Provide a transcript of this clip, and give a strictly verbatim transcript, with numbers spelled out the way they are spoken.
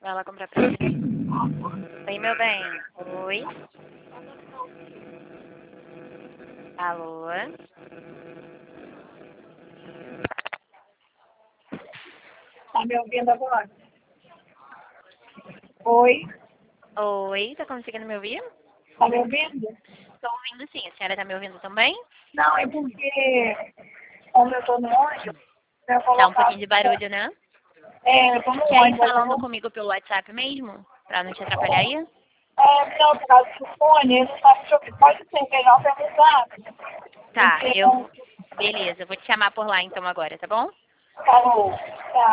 Vai lá comprar pra você. Oi, meu bem. Oi. Alô? Tá me ouvindo agora? Oi? Oi, tá conseguindo me ouvir? Tá me ouvindo? Tô ouvindo sim. A senhora tá me ouvindo também? Não, é porque, como eu tô no ônibus, eu vou Tá um colocar... pouquinho de barulho, né? É, eu tô no Quer ir ônibus. Eu falando vou... comigo pelo WhatsApp mesmo? Pra não te atrapalhar aí? É, não, por causa do fone, ele não sabe o que pode ser melhor organizado. Tá, Porque eu... não Beleza, eu vou te chamar por lá então agora, tá bom? falou.